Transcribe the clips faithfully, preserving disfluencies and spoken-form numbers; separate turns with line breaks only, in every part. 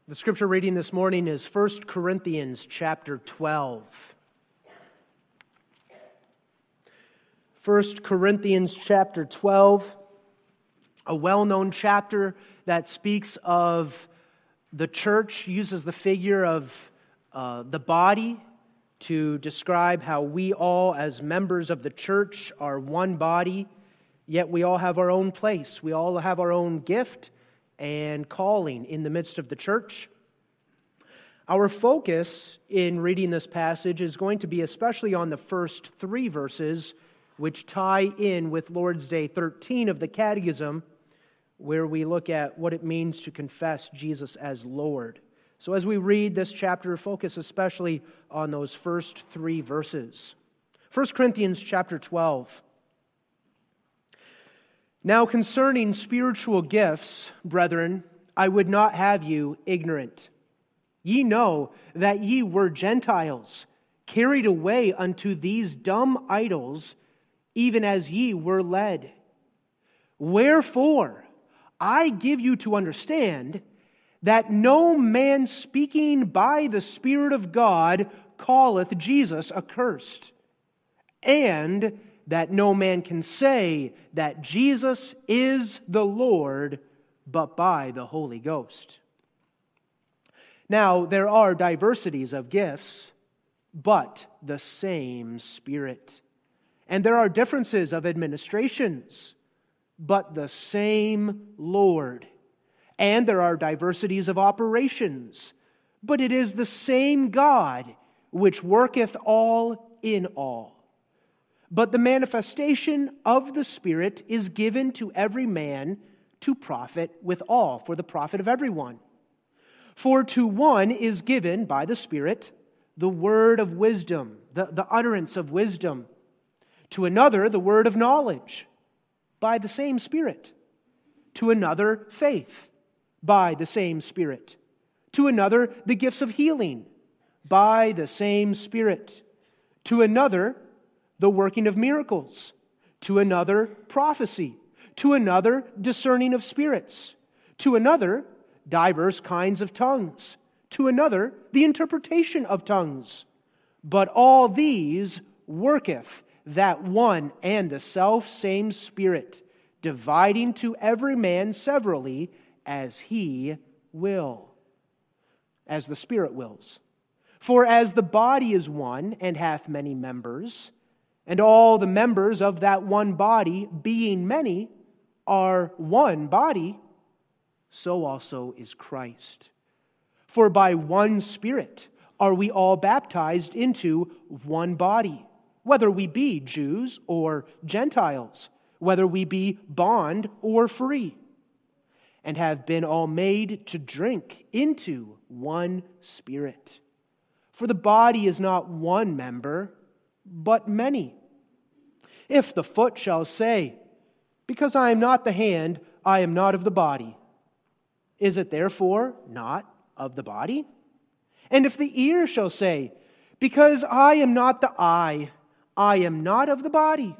The scripture reading this morning is First Corinthians chapter twelve. First Corinthians chapter twelve, a well-known chapter that speaks of the church, uses the figure of uh, the body to describe how we all as members of the church are one body, yet we all have our own place. We all have our own gift and calling in the midst of the church. Our focus in reading this passage is going to be especially on the first three verses, which tie in with Lord's Day thirteen of the Catechism, where we look at what it means to confess Jesus as Lord. So as we read this chapter, focus especially on those first three verses. First Corinthians chapter twelve. Now concerning spiritual gifts, brethren, I would not have you ignorant. Ye know that ye were Gentiles, carried away unto these dumb idols, even as ye were led. Wherefore, I give you to understand that no man speaking by the Spirit of God calleth Jesus accursed, and that no man can say that Jesus is the Lord but by the Holy Ghost. Now, there are diversities of gifts, but the same Spirit. And there are differences of administrations, but the same Lord. And there are diversities of operations, but it is the same God which worketh all in all. But the manifestation of the Spirit is given to every man to profit withal, for the profit of everyone. For to one is given by the Spirit the word of wisdom, the, the utterance of wisdom. To another the word of knowledge, by the same Spirit. To another faith, by the same Spirit. To another the gifts of healing, by the same Spirit. To another the working of miracles, to another prophecy, to another discerning of spirits, to another diverse kinds of tongues, to another the interpretation of tongues. But all these worketh that one and the self same Spirit, dividing to every man severally as he will, as the Spirit wills. For as the body is one and hath many members, and all the members of that one body, being many, are one body, so also is Christ. For by one Spirit are we all baptized into one body, whether we be Jews or Gentiles, whether we be bond or free, and have been all made to drink into one Spirit. For the body is not one member, but many. If the foot shall say, because I am not the hand, I am not of the body, is it therefore not of the body? And if the ear shall say, because I am not the eye, I am not of the body,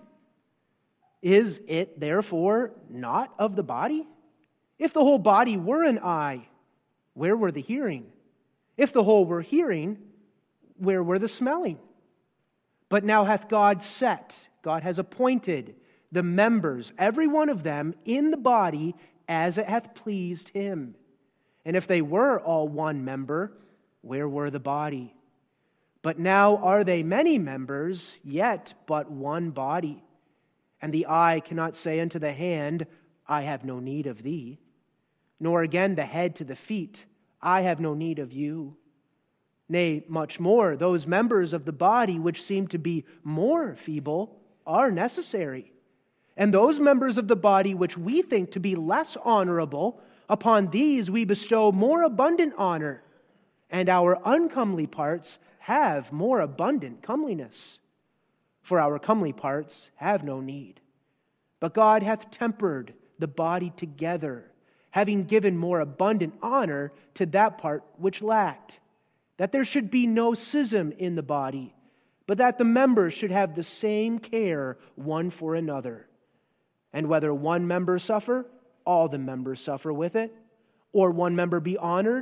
is it therefore not of the body? If the whole body were an eye, where were the hearing? If the whole were hearing, where were the smelling? But now hath God set, God has appointed the members, every one of them, in the body as it hath pleased him. And if they were all one member, where were the body? But now are they many members, yet but one body. And the eye cannot say unto the hand, I have no need of thee. Nor again the head to the feet, I have no need of you. Nay, much more, those members of the body which seem to be more feeble are necessary. And those members of the body which we think to be less honorable, upon these we bestow more abundant honor, and our uncomely parts have more abundant comeliness. For our comely parts have no need. But God hath tempered the body together, having given more abundant honor to that part which lacked, that there should be no schism in the body, but that the members should have the same care one for another. And whether one member suffer, all the members suffer with it, or one member be honored,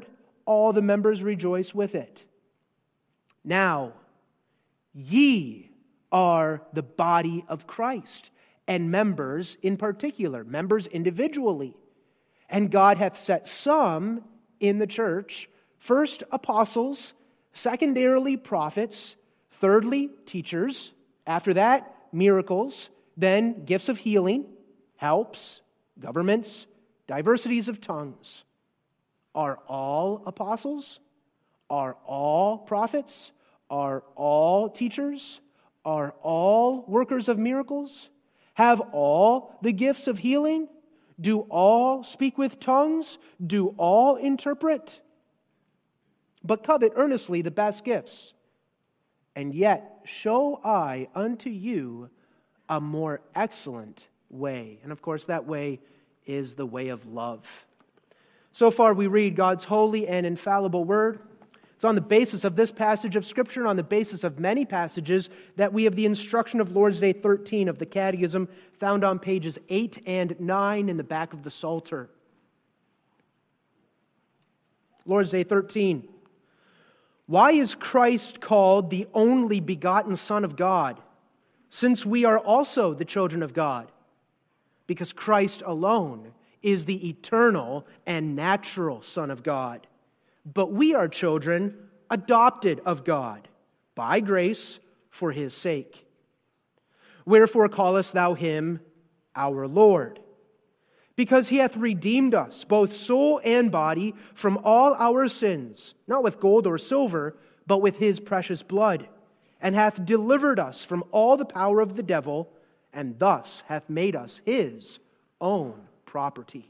all the members rejoice with it. Now, ye are the body of Christ, and members in particular, members individually. And God hath set some in the church, first apostles, secondarily prophets, thirdly teachers, after that miracles, then gifts of healing, helps, governments, diversities of tongues. Are all apostles? Are all prophets? Are all teachers? Are all workers of miracles? Have all the gifts of healing? Do all speak with tongues? Do all interpret? But covet earnestly the best gifts. And yet show I unto you a more excellent way. And of course, that way is the way of love. So far, we read God's holy and infallible word. It's on the basis of this passage of Scripture and on the basis of many passages that we have the instruction of Lord's Day thirteen of the Catechism found on pages eight and nine in the back of the Psalter. Lord's Day thirteen. Why is Christ called the only begotten Son of God, since we are also the children of God? Because Christ alone is the eternal and natural Son of God. But we are children adopted of God by grace for His sake. Wherefore callest thou Him our Lord? Because He hath redeemed us, both soul and body, from all our sins, not with gold or silver, but with His precious blood, and hath delivered us from all the power of the devil, and thus hath made us His own property.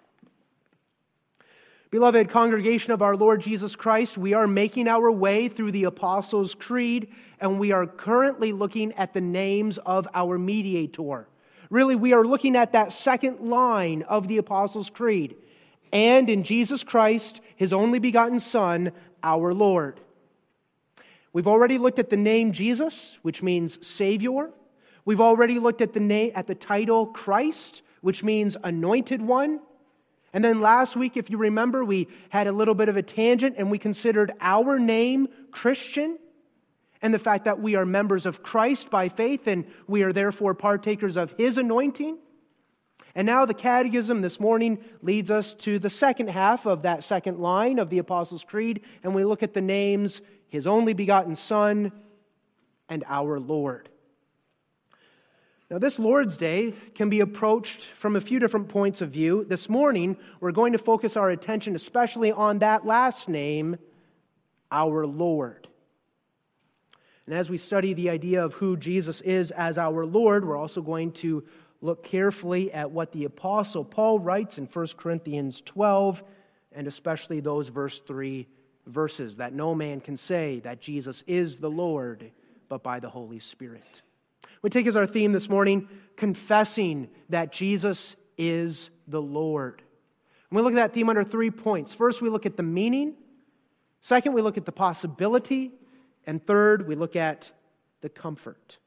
Beloved congregation of our Lord Jesus Christ, we are making our way through the Apostles' Creed, and we are currently looking at the names of our mediator. Really, we are looking at that second line of the Apostles' Creed. And in Jesus Christ, His only begotten Son, our Lord. We've already looked at the name Jesus, which means Savior. We've already looked at the name, at the title Christ, which means Anointed One. And then last week, if you remember, we had a little bit of a tangent and we considered our name Christian and the fact that we are members of Christ by faith and we are therefore partakers of His anointing. And now the Catechism this morning leads us to the second half of that second line of the Apostles' Creed, and we look at the names His only begotten Son and our Lord. Now, this Lord's Day can be approached from a few different points of view. This morning, we're going to focus our attention especially on that last name, our Lord. And as we study the idea of who Jesus is as our Lord, we're also going to look carefully at what the Apostle Paul writes in First Corinthians twelve, and especially those verse three verses, that no man can say that Jesus is the Lord but by the Holy Spirit. We take as our theme this morning, confessing that Jesus is the Lord. And we look at that theme under three points. First, we look at the meaning. Second, we look at the possibility. And third, we look at the comfort.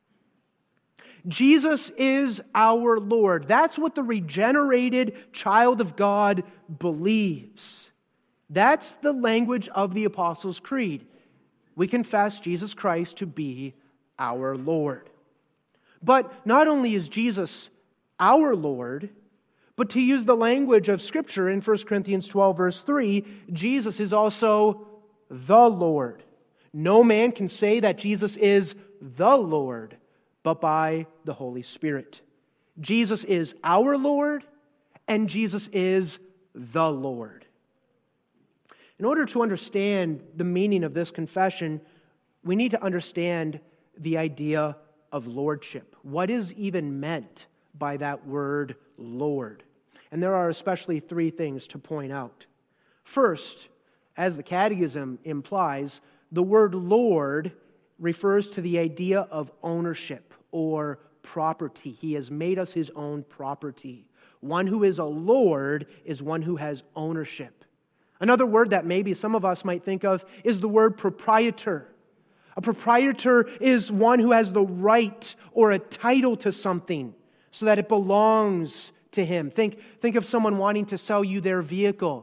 Jesus is our Lord. That's what the regenerated child of God believes. That's the language of the Apostles' Creed. We confess Jesus Christ to be our Lord. But not only is Jesus our Lord, but to use the language of Scripture in First Corinthians twelve, verse three, Jesus is also the Lord. No man can say that Jesus is the Lord, but by the Holy Spirit. Jesus is our Lord, and Jesus is the Lord. In order to understand the meaning of this confession, we need to understand the idea of lordship. What is even meant by that word Lord? And there are especially three things to point out. First, as the Catechism implies, the word Lord refers to the idea of ownership or property. He has made us His own property. One who is a Lord is one who has ownership. Another word that maybe some of us might think of is the word proprietor. A proprietor is one who has the right or a title to something so that it belongs to him. Think, think of someone wanting to sell you their vehicle.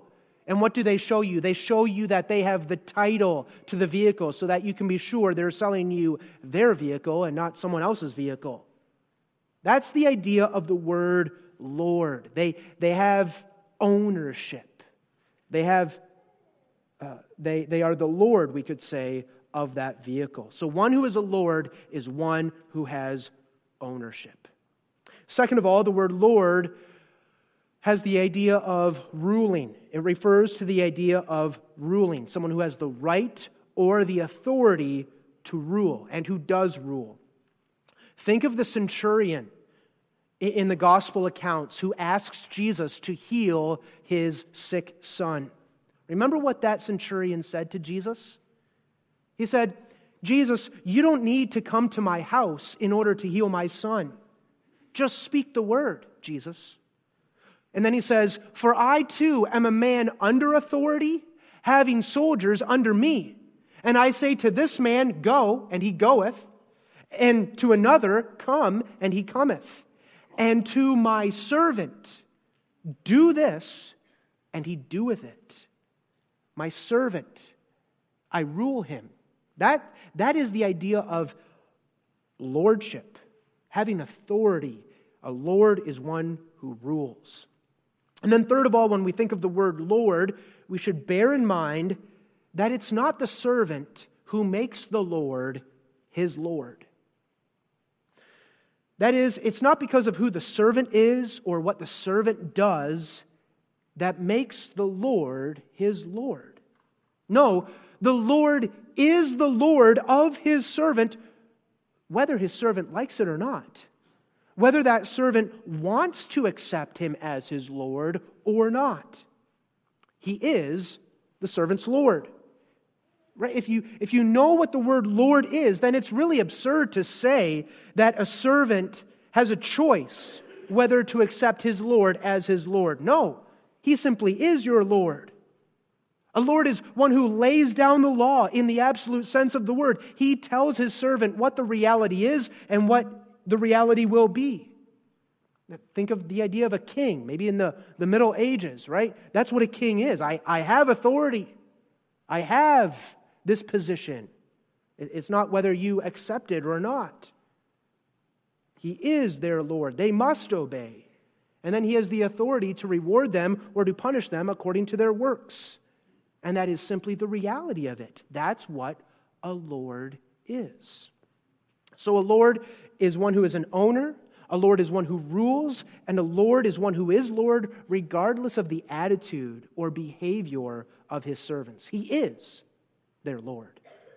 And what do they show you? They show you that they have the title to the vehicle so that you can be sure they're selling you their vehicle and not someone else's vehicle. That's the idea of the word Lord. They, they have ownership. They have, uh, they, they are the Lord, we could say, of that vehicle. So one who is a Lord is one who has ownership. Second of all, the word Lord has the idea of ruling. It refers to the idea of ruling, someone who has the right or the authority to rule and who does rule. Think of the centurion in the gospel accounts who asks Jesus to heal his sick son. Remember what that centurion said to Jesus? He said, Jesus, you don't need to come to my house in order to heal my son. Just speak the word, Jesus. And then he says, for I too am a man under authority, having soldiers under me. And I say to this man, go, and he goeth, and to another, come, and he cometh. And to my servant, do this, and he doeth it. My servant, I rule him. That, that is the idea of lordship, having authority. A lord is one who rules. And then third of all, when we think of the word Lord, we should bear in mind that it's not the servant who makes the Lord his Lord. That is, it's not because of who the servant is or what the servant does that makes the Lord his Lord. No, the Lord is the Lord of his servant, whether his servant likes it or not. Whether that servant wants to accept him as his Lord or not. He is the servant's Lord. Right? If you, if you know what the word Lord is, then it's really absurd to say that a servant has a choice whether to accept his Lord as his Lord. No, he simply is your Lord. A Lord is one who lays down the law in the absolute sense of the word. He tells his servant what the reality is and what the reality will be. Think of the idea of a king, maybe in the, the Middle Ages, right? That's what a king is. I, I have authority. I have this position. It's not whether you accept it or not. He is their Lord. They must obey. And then he has the authority to reward them or to punish them according to their works. And that is simply the reality of it. That's what a Lord is. So a Lord is one who is an owner, a Lord is one who rules, and a Lord is one who is Lord regardless of the attitude or behavior of his servants. He is their Lord.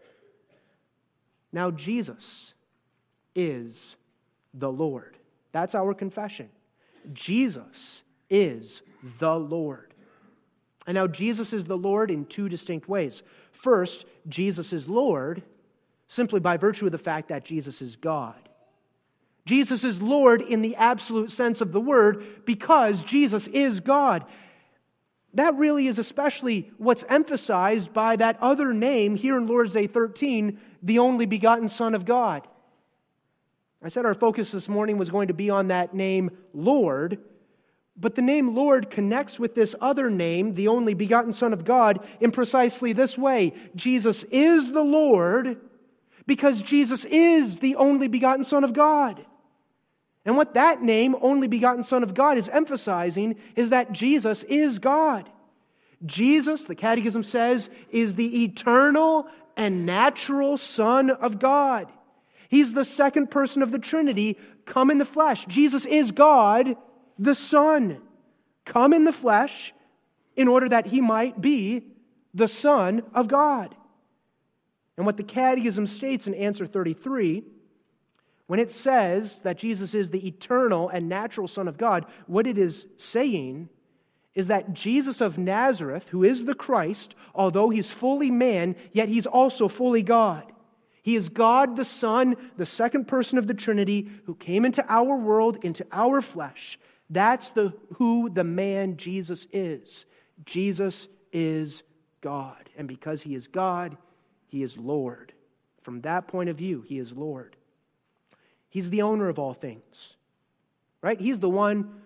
Now Jesus is the Lord. That's our confession. Jesus is the Lord. And now Jesus is the Lord in two distinct ways. First, Jesus is Lord simply by virtue of the fact that Jesus is God. Jesus is Lord in the absolute sense of the word because Jesus is God. That really is especially what's emphasized by that other name here in Lord's Day thirteen, the only begotten Son of God. I said our focus this morning was going to be on that name Lord, but the name Lord connects with this other name, the only begotten Son of God, in precisely this way. Jesus is the Lord because Jesus is the only begotten Son of God. And what that name, only begotten Son of God, is emphasizing is that Jesus is God. Jesus, the Catechism says, is the eternal and natural Son of God. He's the second person of the Trinity, come in the flesh. Jesus is God, the Son, come in the flesh in order that he might be the Son of God. And what the Catechism states in answer thirty-three, when it says that Jesus is the eternal and natural Son of God, what it is saying is that Jesus of Nazareth, who is the Christ, although he's fully man, yet he's also fully God. He is God the Son, the second person of the Trinity, who came into our world, into our flesh. That's the who the man Jesus is. Jesus is God. And because he is God, he is Lord. From that point of view, he is Lord. He's the owner of all things, right? He's the one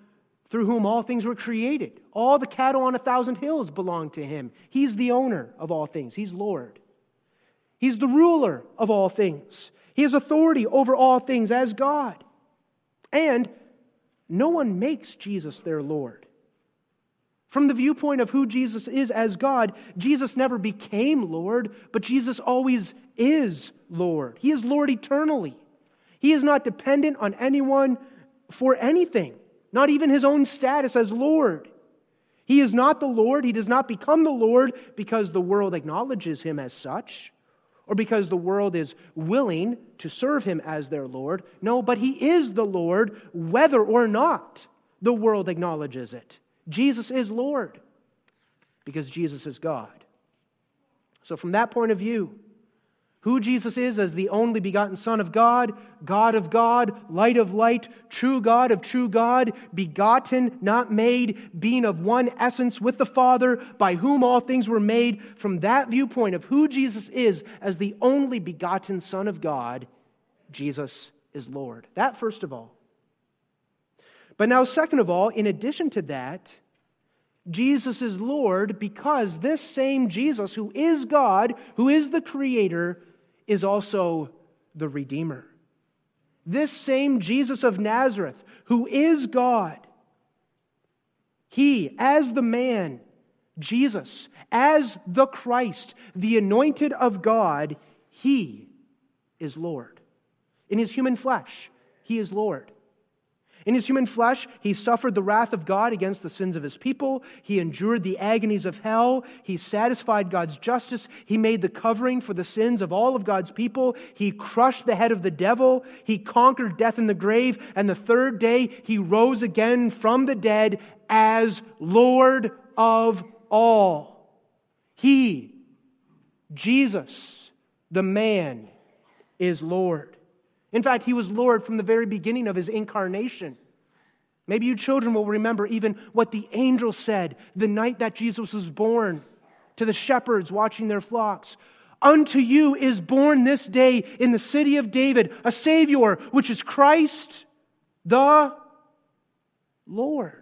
through whom all things were created. All the cattle on a thousand hills belong to him. He's the owner of all things. He's Lord. He's the ruler of all things. He has authority over all things as God. And no one makes Jesus their Lord. From the viewpoint of who Jesus is as God, Jesus never became Lord, but Jesus always is Lord. He is Lord eternally. He is not dependent on anyone for anything, not even his own status as Lord. He is not the Lord. He does not become the Lord because the world acknowledges him as such, or because the world is willing to serve him as their Lord. No, but he is the Lord whether or not the world acknowledges it. Jesus is Lord because Jesus is God. So from that point of view, who Jesus is as the only begotten Son of God, God of God, light of light, true God of true God, begotten, not made, being of one essence with the Father, by whom all things were made, from that viewpoint of who Jesus is as the only begotten Son of God, Jesus is Lord. That first of all. But now, second of all, in addition to that, Jesus is Lord because this same Jesus, who is God, who is the Creator, is also the Redeemer. This same Jesus of Nazareth, who is God, he, as the man, Jesus, as the Christ, the anointed of God, he is Lord. In his human flesh, he is Lord. In his human flesh, he suffered the wrath of God against the sins of his people. He endured the agonies of hell. He satisfied God's justice. He made the covering for the sins of all of God's people. He crushed the head of the devil. He conquered death in the grave. And the third day, he rose again from the dead as Lord of all. He, Jesus, the man, is Lord. In fact, he was Lord from the very beginning of his incarnation. Maybe you children will remember even what the angel said the night that Jesus was born to the shepherds watching their flocks. Unto you is born this day in the city of David a Savior, which is Christ the Lord.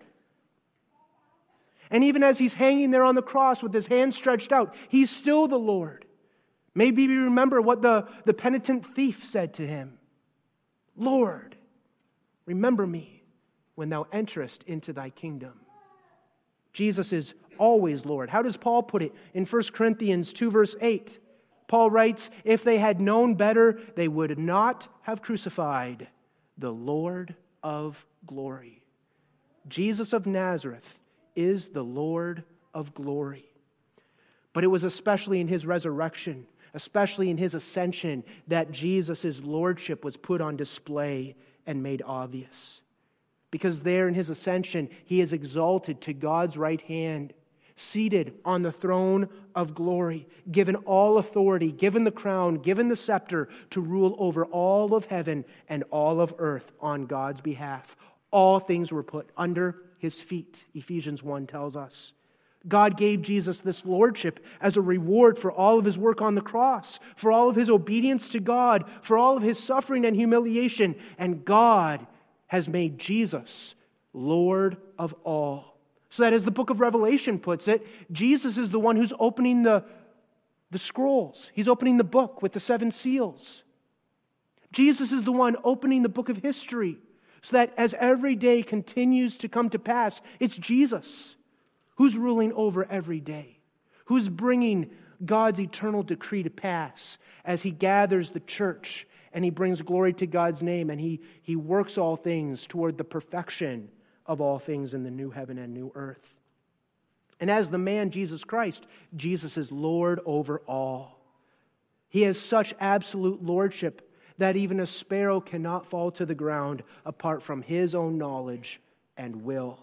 And even as he's hanging there on the cross with his hands stretched out, he's still the Lord. Maybe you remember what the, the penitent thief said to him. Lord, remember me when thou enterest into thy kingdom. Jesus is always Lord. How does Paul put it in First Corinthians two, verse eight? Paul writes, if they had known better, they would not have crucified the Lord of glory. Jesus of Nazareth is the Lord of glory. But it was especially in his resurrection, especially in his ascension, that Jesus' lordship was put on display and made obvious. Because there in his ascension, he is exalted to God's right hand, seated on the throne of glory, given all authority, given the crown, given the scepter to rule over all of heaven and all of earth on God's behalf. All things were put under his feet, Ephesians one tells us. God gave Jesus this lordship as a reward for all of his work on the cross, for all of his obedience to God, for all of his suffering and humiliation. And God has made Jesus Lord of all. So that as the book of Revelation puts it, Jesus is the one who's opening the, the scrolls. He's opening the book with the seven seals. Jesus is the one opening the book of history, so that as every day continues to come to pass, it's Jesus who's ruling over every day, who's bringing God's eternal decree to pass as he gathers the church and he brings glory to God's name and he, he works all things toward the perfection of all things in the new heaven and new earth. And as the man Jesus Christ, Jesus is Lord over all. He has such absolute lordship that even a sparrow cannot fall to the ground apart from his own knowledge and will.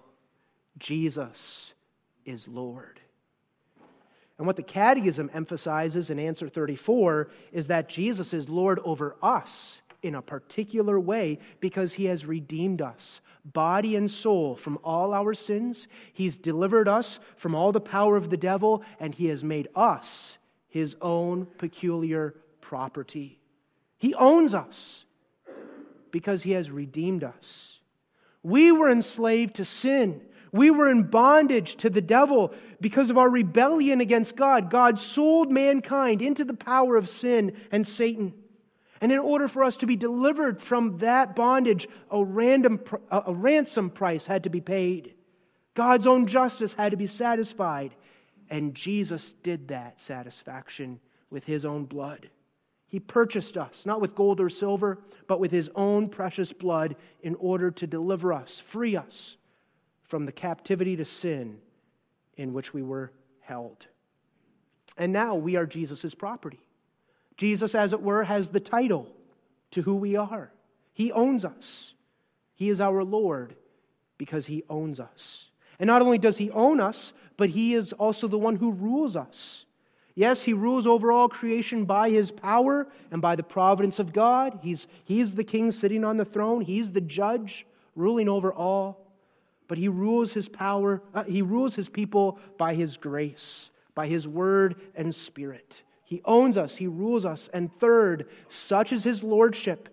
Jesus is Lord. And what the Catechism emphasizes in answer thirty-four is that Jesus is Lord over us in a particular way because he has redeemed us, body and soul, from all our sins. He's delivered us from all the power of the devil, and he has made us his own peculiar property. He owns us because he has redeemed us. We were enslaved to sin. We were in bondage to the devil because of our rebellion against God. God sold mankind into the power of sin and Satan. And in order for us to be delivered from that bondage, a, random, a ransom price had to be paid. God's own justice had to be satisfied. And Jesus did that satisfaction with His own blood. He purchased us, not with gold or silver, but with His own precious blood in order to deliver us, free us from the captivity to sin in which we were held. And now we are Jesus' property. Jesus, as it were, has the title to who we are. He owns us. He is our Lord because He owns us. And not only does He own us, but He is also the one who rules us. Yes, He rules over all creation by His power and by the providence of God. He's, he's the king sitting on the throne. He's the judge ruling over all. But He rules His power, uh, He rules His people by His grace, by His word and spirit. He owns us, He rules us. And third, such is His lordship,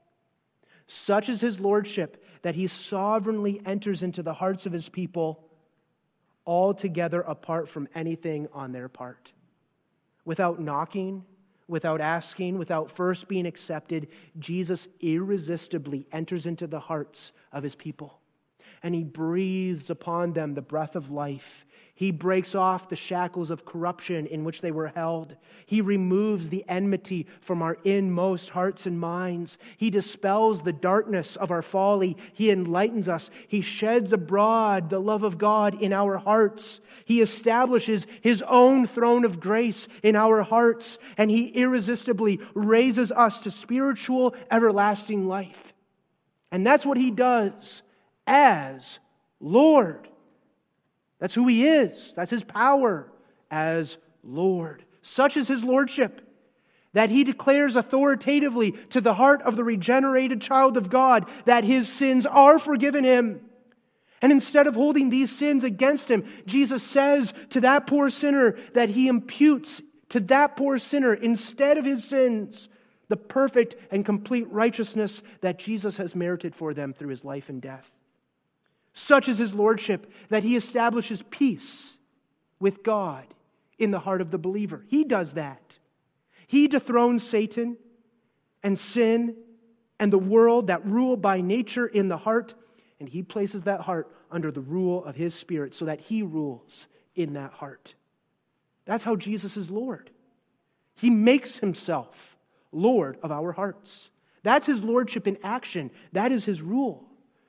such is His lordship that He sovereignly enters into the hearts of His people altogether apart from anything on their part. Without knocking, without asking, without first being accepted, Jesus irresistibly enters into the hearts of His people. And He breathes upon them the breath of life. He breaks off the shackles of corruption in which they were held. He removes the enmity from our inmost hearts and minds. He dispels the darkness of our folly. He enlightens us. He sheds abroad the love of God in our hearts. He establishes His own throne of grace in our hearts. And He irresistibly raises us to spiritual, everlasting life. And that's what He does as Lord. That's who He is. That's His power as Lord. Such is His lordship that He declares authoritatively to the heart of the regenerated child of God that his sins are forgiven him. And instead of holding these sins against him, Jesus says to that poor sinner that He imputes to that poor sinner, instead of his sins, the perfect and complete righteousness that Jesus has merited for them through His life and death. Such is His lordship that He establishes peace with God in the heart of the believer. He does that. He dethrones Satan and sin and the world that rule by nature in the heart, and He places that heart under the rule of His Spirit so that He rules in that heart. That's how Jesus is Lord. He makes Himself Lord of our hearts. That's His lordship in action. That is His rule.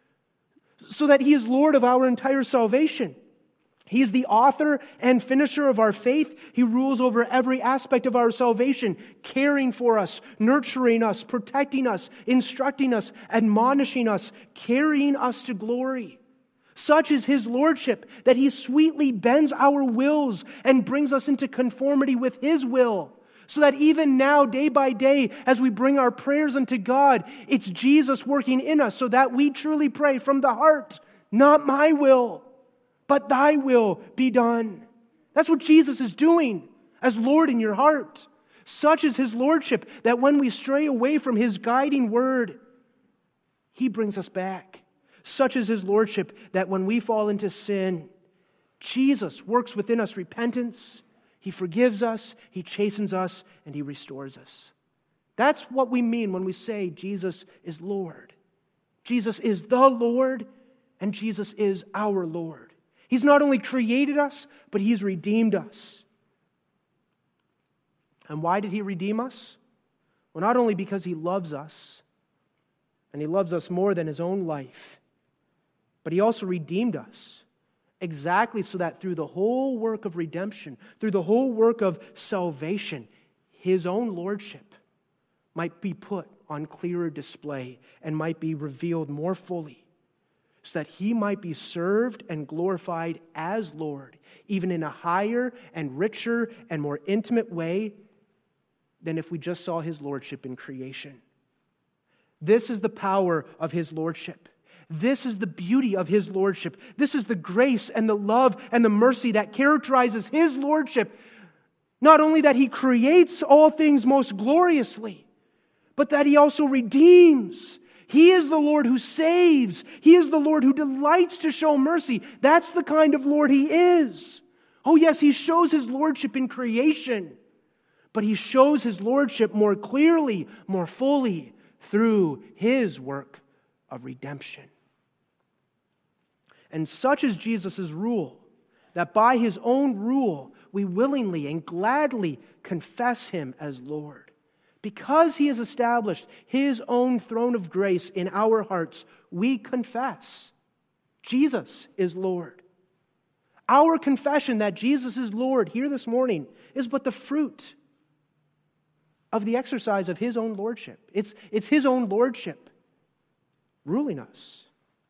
So that He is Lord of our entire salvation. He is the author and finisher of our faith. He rules over every aspect of our salvation, caring for us, nurturing us, protecting us, instructing us, admonishing us, carrying us to glory. Such is His lordship that He sweetly bends our wills and brings us into conformity with His will. So that even now, day by day, as we bring our prayers unto God, it's Jesus working in us so that we truly pray from the heart, not my will, but Thy will be done. That's what Jesus is doing as Lord in your heart. Such is His lordship that when we stray away from His guiding word, He brings us back. Such is His lordship that when we fall into sin, Jesus works within us repentance. He forgives us, He chastens us, and He restores us. That's what we mean when we say Jesus is Lord. Jesus is the Lord, and Jesus is our Lord. He's not only created us, but He's redeemed us. And why did He redeem us? Well, not only because He loves us, and He loves us more than His own life, but He also redeemed us. Exactly so that through the whole work of redemption, through the whole work of salvation, His own lordship might be put on clearer display and might be revealed more fully, so that He might be served and glorified as Lord, even in a higher and richer and more intimate way than if we just saw His lordship in creation. This is the power of His lordship. This is the beauty of His lordship. This is the grace and the love and the mercy that characterizes His lordship. Not only that He creates all things most gloriously, but that He also redeems. He is the Lord who saves. He is the Lord who delights to show mercy. That's the kind of Lord He is. Oh yes, He shows His lordship in creation, but He shows His lordship more clearly, more fully through His work of redemption. And such is Jesus' rule, that by His own rule we willingly and gladly confess Him as Lord. Because He has established His own throne of grace in our hearts, we confess Jesus is Lord. Our confession that Jesus is Lord here this morning is but the fruit of the exercise of His own lordship. It's, it's His own lordship ruling us.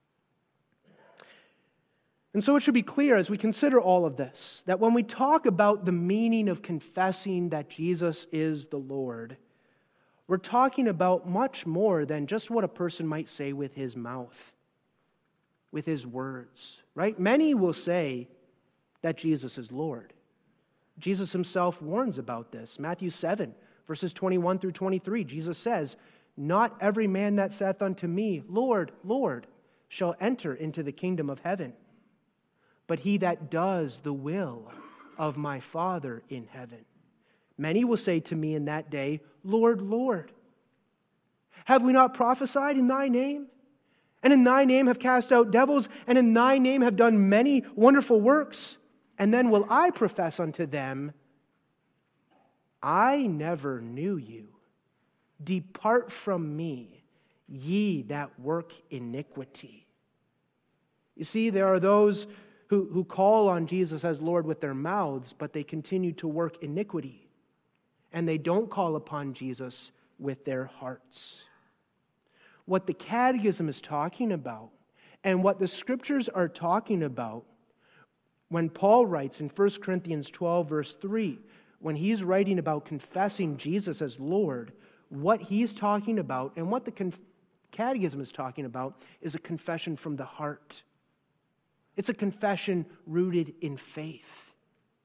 And so it should be clear as we consider all of this, that when we talk about the meaning of confessing that Jesus is the Lord, we're talking about much more than just what a person might say with his mouth, with his words, right? Many will say that Jesus is Lord. Jesus Himself warns about this. Matthew seven, verses twenty-one through twenty-three, Jesus says, "Not every man that saith unto me, Lord, Lord, shall enter into the kingdom of heaven, but he that does the will of my Father in heaven. Many will say to me in that day, Lord, Lord, have we not prophesied in Thy name? And in Thy name have cast out devils, and in Thy name have done many wonderful works? And then will I profess unto them, I never knew you. Depart from me, ye that work iniquity." You see, there are those who, who call on Jesus as Lord with their mouths, but they continue to work iniquity. And they don't call upon Jesus with their hearts. What the Catechism is talking about, and what the Scriptures are talking about, when Paul writes in First Corinthians twelve, verse three, when he's writing about confessing Jesus as Lord, what he's talking about and what the Conf- Catechism is talking about is a confession from the heart. It's a confession rooted in faith.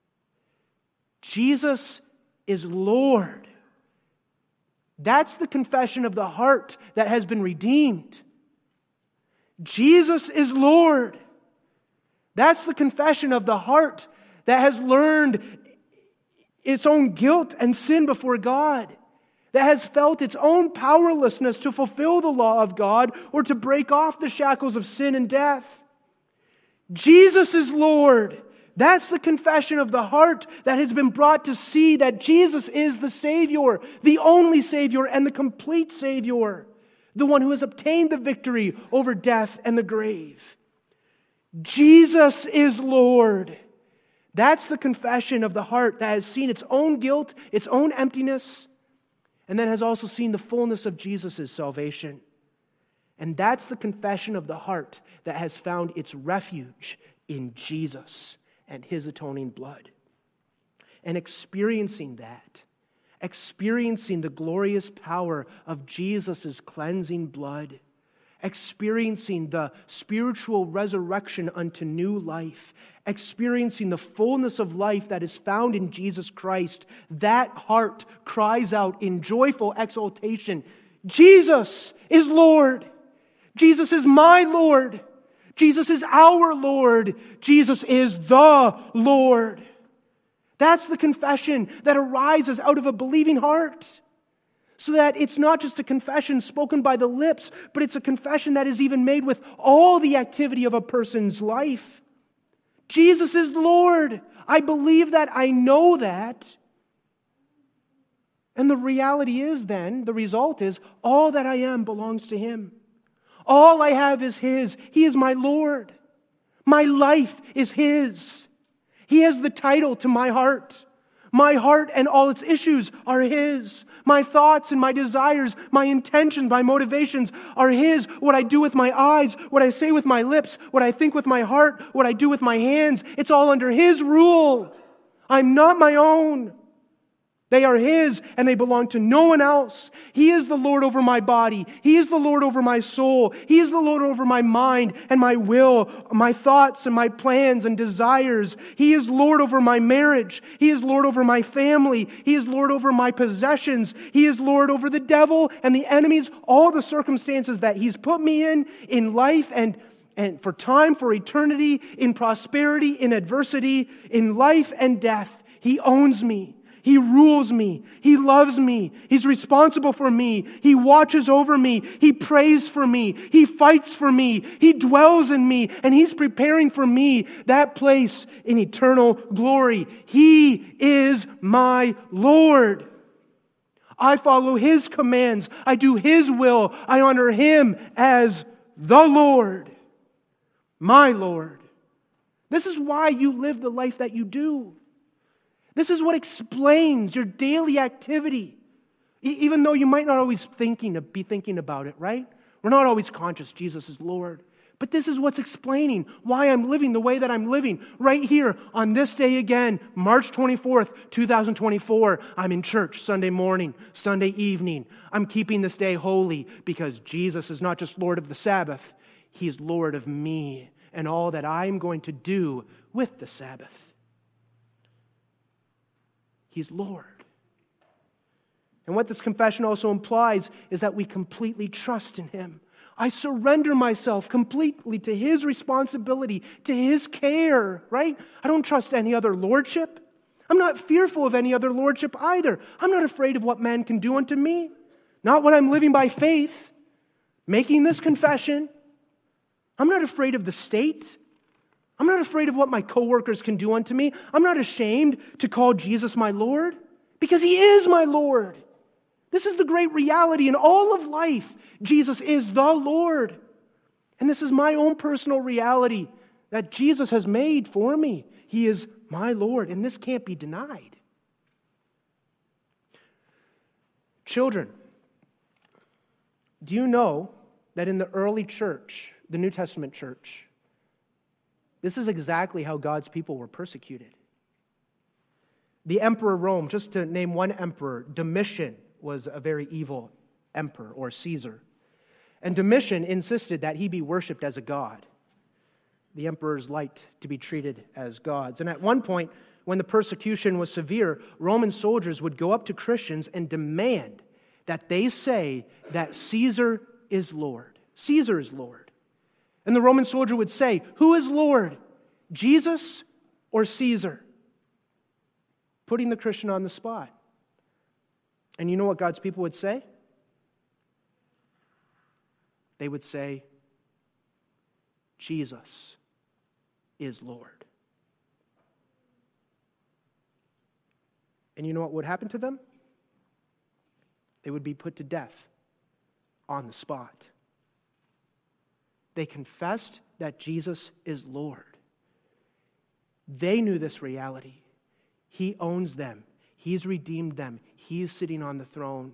Jesus is Lord. That's the confession of the heart that has been redeemed. Jesus is Lord. That's the confession of the heart that has learned its own guilt and sin before God, that has felt its own powerlessness to fulfill the law of God or to break off the shackles of sin and death. Jesus is Lord. That's the confession of the heart that has been brought to see that Jesus is the Savior, the only Savior and the complete Savior, the one who has obtained the victory over death and the grave. Jesus is Lord. That's the confession of the heart that has seen its own guilt, its own emptiness, and then has also seen the fullness of Jesus' salvation. And that's the confession of the heart that has found its refuge in Jesus and His atoning blood. And experiencing that, experiencing the glorious power of Jesus' cleansing blood, experiencing the spiritual resurrection unto new life, experiencing the fullness of life that is found in Jesus Christ, that heart cries out in joyful exultation, Jesus is Lord. Jesus is my Lord. Jesus is our Lord. Jesus is the Lord. That's the confession that arises out of a believing heart. So that it's not just a confession spoken by the lips, but it's a confession that is even made with all the activity of a person's life. Jesus is Lord. I believe that. I know that. And the reality is then, the result is, all that I am belongs to Him. All I have is His. He is my Lord. My life is His. He has the title to my heart. My heart and all its issues are His. My thoughts and my desires, my intentions, my motivations are His. What I do with my eyes, what I say with my lips, what I think with my heart, what I do with my hands, it's all under His rule. I'm not my own. They are His, and they belong to no one else. He is the Lord over my body. He is the Lord over my soul. He is the Lord over my mind and my will, my thoughts and my plans and desires. He is Lord over my marriage. He is Lord over my family. He is Lord over my possessions. He is Lord over the devil and the enemies, all the circumstances that He's put me in, in life and And for time, for eternity, in prosperity, in adversity, in life and death. He owns me. He rules me. He loves me. He's responsible for me. He watches over me. He prays for me. He fights for me. He dwells in me. And He's preparing for me that place in eternal glory. He is my Lord. I follow His commands. I do His will. I honor Him as the Lord. My Lord. This is why you live the life that you do. This is what explains your daily activity. E- even though you might not always thinking be thinking about it, right? We're not always conscious Jesus is Lord. But this is what's explaining why I'm living the way that I'm living. Right here on this day again, March twenty-fourth, twenty twenty-four, I'm in church Sunday morning, Sunday evening. I'm keeping this day holy because Jesus is not just Lord of the Sabbath. He is Lord of me and all that I'm going to do with the Sabbath. He's Lord. And what this confession also implies is that we completely trust in Him. I surrender myself completely to His responsibility, to His care, right? I don't trust any other lordship. I'm not fearful of any other lordship either. I'm not afraid of what man can do unto me. Not when I'm living by faith, making this confession. I'm not afraid of the state. I'm not afraid of what my coworkers can do unto me. I'm not ashamed to call Jesus my Lord because He is my Lord. This is the great reality in all of life. Jesus is the Lord. And this is my own personal reality that Jesus has made for me. He is my Lord, and this can't be denied. Children, do you know that in the early church, the New Testament church, this is exactly how God's people were persecuted? The Emperor Rome, just to name one emperor, Domitian was a very evil emperor or Caesar. And Domitian insisted that he be worshipped as a god. The emperors liked to be treated as gods. And at one point, when the persecution was severe, Roman soldiers would go up to Christians and demand that they say that Caesar is Lord. Caesar is Lord. And the Roman soldier would say, who is Lord, Jesus or Caesar? Putting the Christian on the spot. And you know what God's people would say? They would say, Jesus is Lord. And you know what would happen to them? They would be put to death on the spot. They confessed that Jesus is Lord. They knew this reality. He owns them. He's redeemed them. He is sitting on the throne.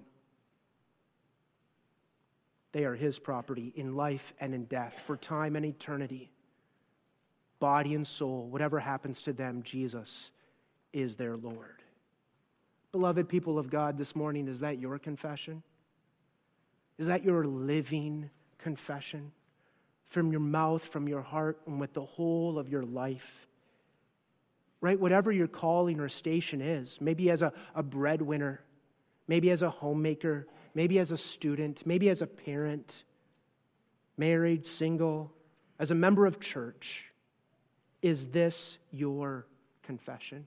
They are His property in life and in death, for time and eternity. Body and soul, whatever happens to them, Jesus is their Lord. Beloved people of God, this morning, is that your confession? Is that your living confession? From your mouth, from your heart, and with the whole of your life. Right? Whatever your calling or station is, maybe as a, a breadwinner, maybe as a homemaker, maybe as a student, maybe as a parent, married, single, as a member of church, is this your confession?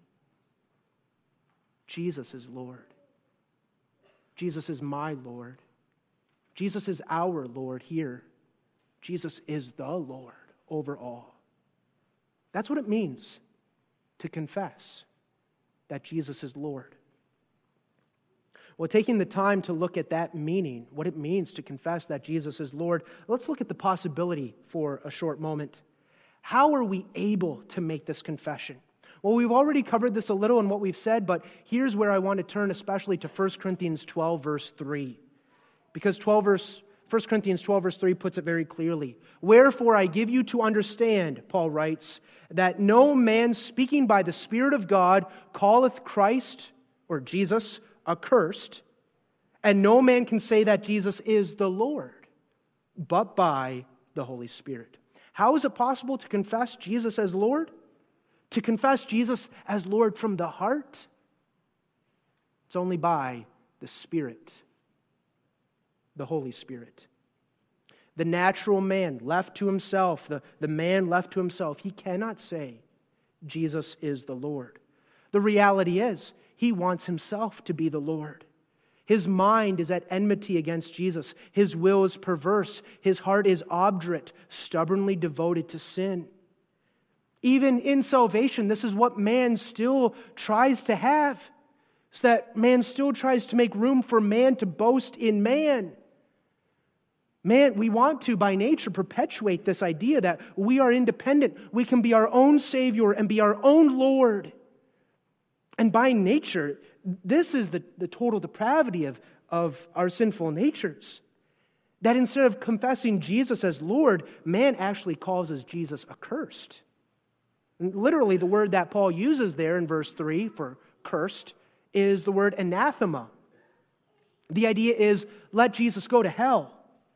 Jesus is Lord. Jesus is my Lord. Jesus is our Lord here. Jesus is the Lord over all. That's what it means to confess that Jesus is Lord. Well, taking the time to look at that meaning, what it means to confess that Jesus is Lord, let's look at the possibility for a short moment. How are we able to make this confession? Well, we've already covered this a little in what we've said, but here's where I want to turn especially to First Corinthians twelve, verse three. Because twelve verse First Corinthians twelve, verse three puts it very clearly. Wherefore I give you to understand, Paul writes, that no man speaking by the Spirit of God calleth Christ or Jesus, accursed, and no man can say that Jesus is the Lord, but by the Holy Spirit. How is it possible to confess Jesus as Lord? To confess Jesus as Lord from the heart? It's only by the Spirit, the Holy Spirit. The natural man left to himself, the, the man left to himself, he cannot say Jesus is the Lord. The reality is, he wants himself to be the Lord. His mind is at enmity against Jesus. His will is perverse. His heart is obdurate, stubbornly devoted to sin. Even in salvation, this is what man still tries to have. It's that man still tries to make room for man to boast in man. Man, we want to, by nature, perpetuate this idea that we are independent. We can be our own Savior and be our own Lord. And by nature, this is the, the total depravity of, of our sinful natures. That instead of confessing Jesus as Lord, man actually causes Jesus accursed. And literally, the word that Paul uses there in verse three for cursed is the word anathema. The idea is, let Jesus go to hell.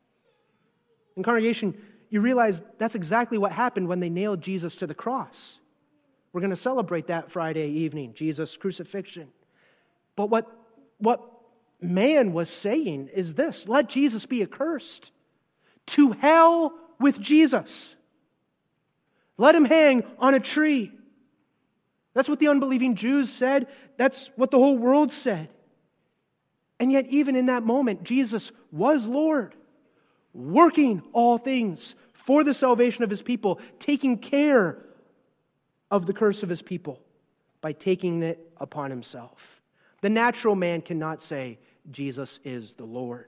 In congregation, you realize that's exactly what happened when they nailed Jesus to the cross. We're going to celebrate that Friday evening, Jesus' crucifixion. But what, what man was saying is this: let Jesus be accursed. To hell with Jesus. Let him hang on a tree. That's what the unbelieving Jews said. That's what the whole world said. And yet, even in that moment, Jesus was Lord, working all things for the salvation of his people, taking care of the curse of his people by taking it upon himself. The natural man cannot say Jesus is the Lord.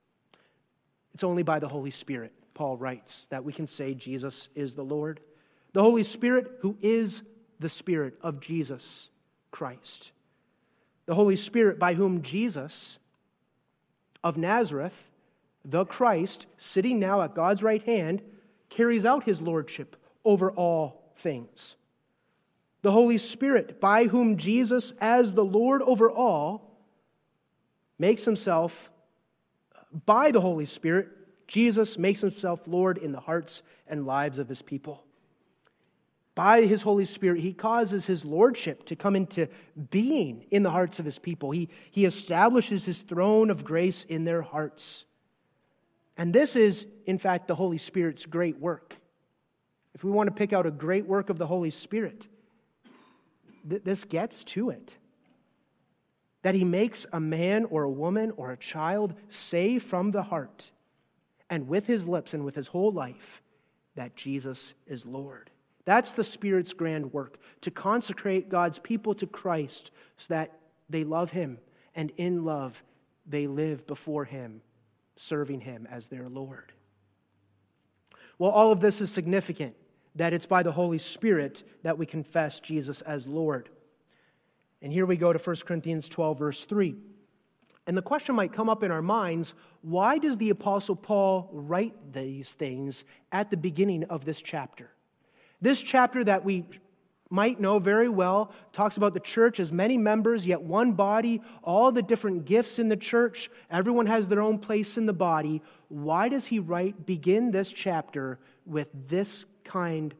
It's only by the Holy Spirit, Paul writes, that we can say Jesus is the Lord. The Holy Spirit, who is the Spirit of Jesus Christ. The Holy Spirit by whom Jesus of Nazareth, the Christ, sitting now at God's right hand, carries out his lordship over all things. The Holy Spirit, by whom Jesus, as the Lord over all, makes himself, by the Holy Spirit, Jesus makes himself Lord in the hearts and lives of his people. By his Holy Spirit, he causes his lordship to come into being in the hearts of his people. He, he establishes his throne of grace in their hearts. And this is, in fact, the Holy Spirit's great work. If we want to pick out a great work of the Holy Spirit, th- this gets to it. That he makes a man or a woman or a child say from the heart and with his lips and with his whole life that Jesus is Lord. That's the Spirit's grand work, to consecrate God's people to Christ so that they love him, and in love they live before him, serving him as their Lord. Well, all of this is significant, that it's by the Holy Spirit that we confess Jesus as Lord. And here we go to First Corinthians twelve, verse three. And the question might come up in our minds, why does the Apostle Paul write these things at the beginning of this chapter? This chapter that we might know very well talks about the church as many members, yet one body, all the different gifts in the church. Everyone has their own place in the body. Why does he write, begin this chapter with this kind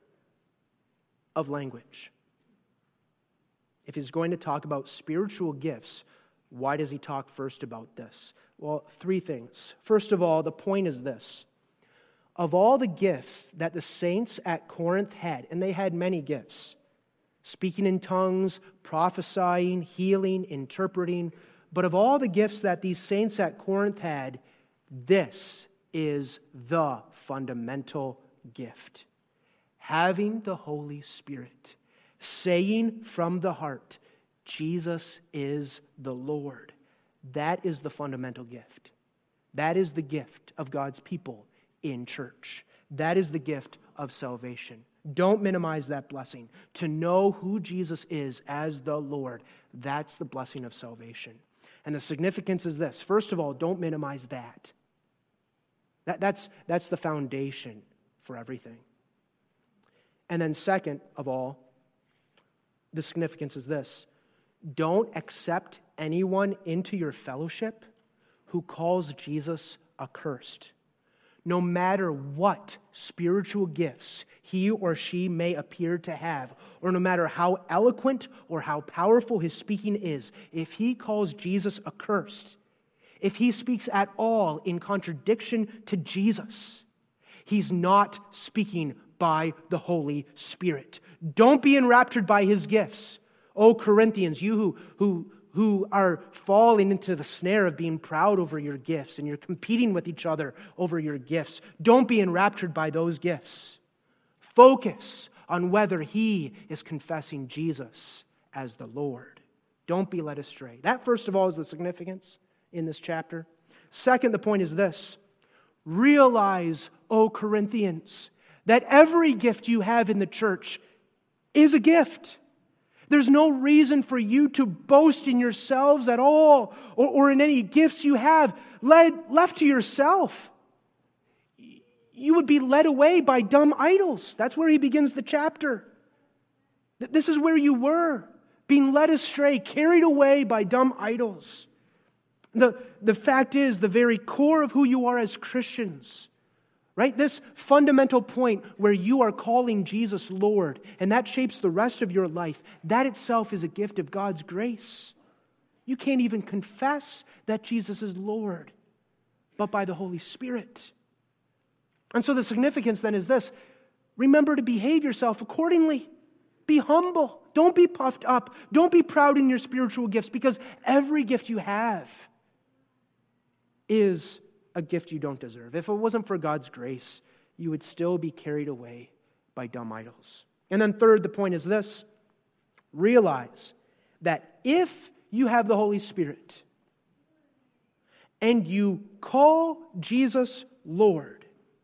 of language? If he's going to talk about spiritual gifts, why does he talk first about this? Well, three things. First of all, the point is this. Of all the gifts that the saints at Corinth had, and they had many gifts, speaking in tongues, prophesying, healing, interpreting, but of all the gifts that these saints at Corinth had, this is the fundamental gift. Having the Holy Spirit, saying from the heart, Jesus is the Lord. That is the fundamental gift. That is the gift of God's people in church. That is the gift of salvation. Don't minimize that blessing. To know who Jesus is as the Lord, that's the blessing of salvation. And the significance is this. First of all, don't minimize that. that that's, that's the foundation for everything. And then second of all, the significance is this. Don't accept anyone into your fellowship who calls Jesus accursed, no matter what spiritual gifts he or she may appear to have, or no matter how eloquent or how powerful his speaking is. If he calls Jesus accursed, if he speaks at all in contradiction to Jesus, he's not speaking by the Holy Spirit. Don't be enraptured by his gifts. Oh, Corinthians, you who, who, who are falling into the snare of being proud over your gifts and you're competing with each other over your gifts, don't be enraptured by those gifts. Focus on whether he is confessing Jesus as the Lord. Don't be led astray. That, first of all, is the significance in this chapter. Second, the point is this. Realize, O Corinthians, that every gift you have in the church is a gift. There's no reason for you to boast in yourselves at all or, or in any gifts you have led, left to yourself. You would be led away by dumb idols. That's where he begins the chapter. This is where you were, being led astray, carried away by dumb idols. The, the fact is, the very core of who you are as Christians, right? This fundamental point where you are calling Jesus Lord, and that shapes the rest of your life, that itself is a gift of God's grace. You can't even confess that Jesus is Lord, but by the Holy Spirit. And so the significance then is this. Remember to behave yourself accordingly. Be humble. Don't be puffed up. Don't be proud in your spiritual gifts, because every gift you have is a gift you don't deserve. If it wasn't for God's grace, you would still be carried away by dumb idols. And then third, the point is this. Realize that if you have the Holy Spirit and you call Jesus Lord,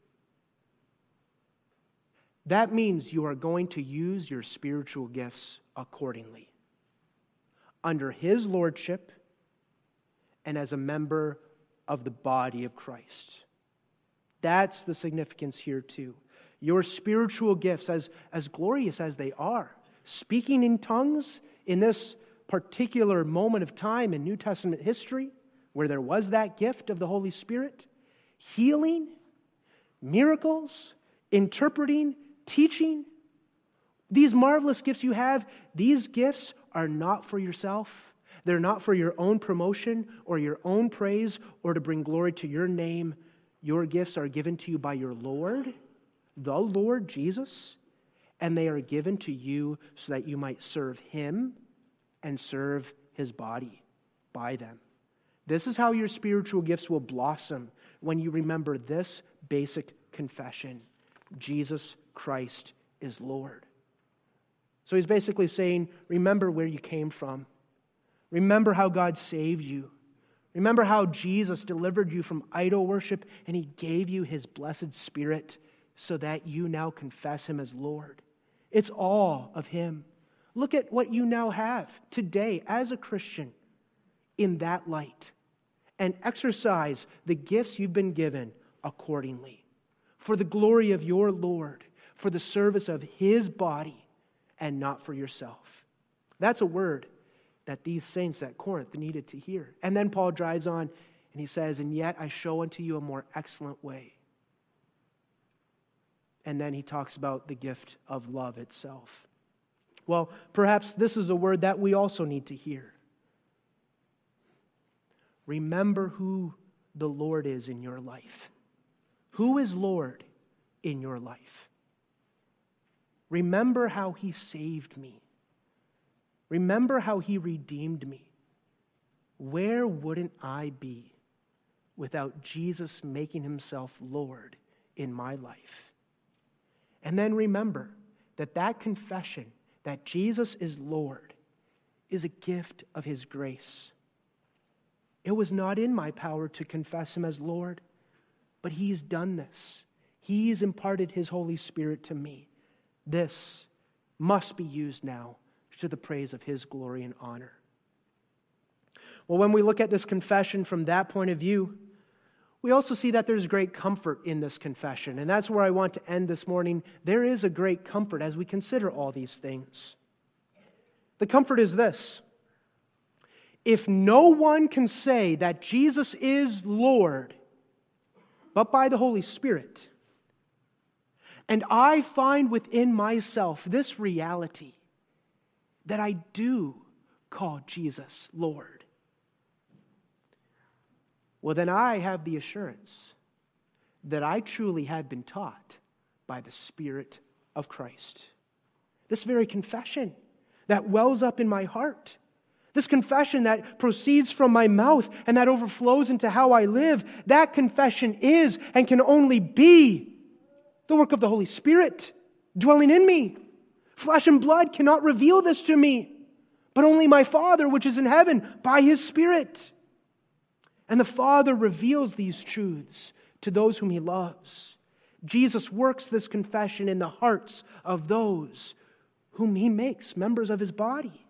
that means you are going to use your spiritual gifts accordingly, under his lordship and as a member of the body of Christ. That's the significance here too. Your spiritual gifts, as, as glorious as they are, speaking in tongues in this particular moment of time in New Testament history, where there was that gift of the Holy Spirit, healing, miracles, interpreting, teaching, these marvelous gifts you have, these gifts are not for yourself. They're not for your own promotion or your own praise or to bring glory to your name. Your gifts are given to you by your Lord, the Lord Jesus, and they are given to you so that you might serve him and serve his body by them. This is how your spiritual gifts will blossom when you remember this basic confession. Jesus Christ is Lord. So he's basically saying, remember where you came from. Remember how God saved you. Remember how Jesus delivered you from idol worship and he gave you his blessed Spirit so that you now confess him as Lord. It's all of him. Look at what you now have today as a Christian in that light and exercise the gifts you've been given accordingly for the glory of your Lord, for the service of his body and not for yourself. That's a word that these saints at Corinth needed to hear. And then Paul drives on and he says, and yet I show unto you a more excellent way. And then he talks about the gift of love itself. Well, perhaps this is a word that we also need to hear. Remember who the Lord is in your life. Who is Lord in your life? Remember how he saved me. Remember how he redeemed me. Where wouldn't I be without Jesus making himself Lord in my life? And then remember that that confession that Jesus is Lord is a gift of his grace. It was not in my power to confess him as Lord, but he's done this. He's imparted his Holy Spirit to me. This must be used now to the praise of his glory and honor. Well, when we look at this confession from that point of view, we also see that there's great comfort in this confession. And that's where I want to end this morning. There is a great comfort as we consider all these things. The comfort is this. if no one can say that Jesus is Lord but by the Holy Spirit, and I find within myself this reality that I do call Jesus Lord, well, then I have the assurance that I truly have been taught by the Spirit of Christ. This very confession that wells up in my heart, this confession that proceeds from my mouth and that overflows into how I live, that confession is and can only be the work of the Holy Spirit dwelling in me. Flesh and blood cannot reveal this to me, but only my Father which is in heaven by His Spirit. And the Father reveals these truths to those whom He loves. Jesus works this confession in the hearts of those whom He makes members of His body.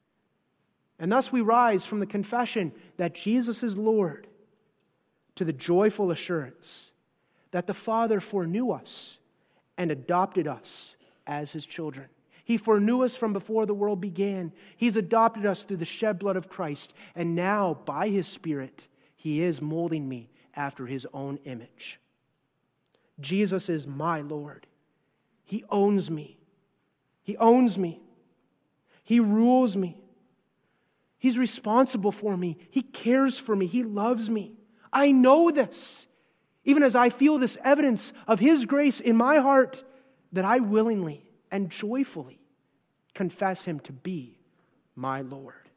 And thus we rise from the confession that Jesus is Lord to the joyful assurance that the Father foreknew us and adopted us as His children. He foreknew us from before the world began. He's adopted us through the shed blood of Christ. And now, by His Spirit, He is molding me after His own image. Jesus is my Lord. He owns me. He owns me. He rules me. He's responsible for me. He cares for me. He loves me. I know this. Even as I feel this evidence of His grace in my heart, that I willingly and joyfully confess Him to be my Lord.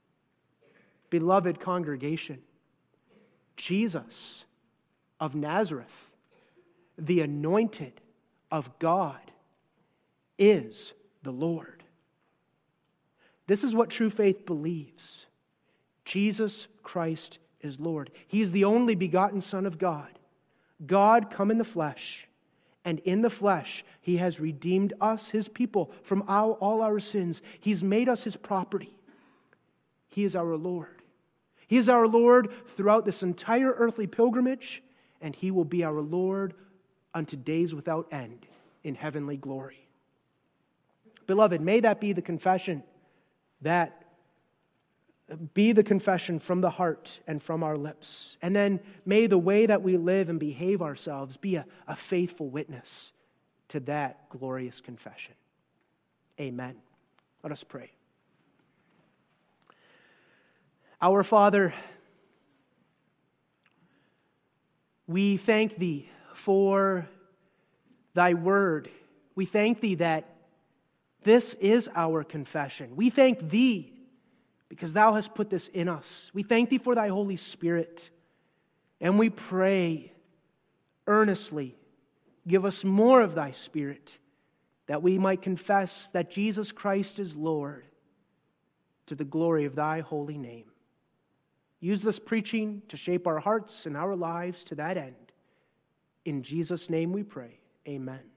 Beloved congregation, Jesus of Nazareth, the anointed of God, is the Lord. This is what true faith believes. Jesus Christ is Lord. He is the only begotten Son of God. God come in the flesh, and in the flesh He has redeemed us, His people, from all, all our sins. He's made us His property. He is our Lord. He is our Lord throughout this entire earthly pilgrimage, and He will be our Lord unto days without end in heavenly glory. Beloved, may that be the confession that be the confession from the heart and from our lips. And then may the way that we live and behave ourselves be a, a faithful witness to that glorious confession. Amen. Let us pray. Our Father, we thank Thee for Thy word. We thank Thee that this is our confession. We thank Thee because Thou hast put this in us. We thank Thee for Thy Holy Spirit. And we pray earnestly, give us more of Thy Spirit, that we might confess that Jesus Christ is Lord, to the glory of Thy holy name. Use this preaching to shape our hearts and our lives to that end. In Jesus' name we pray. Amen.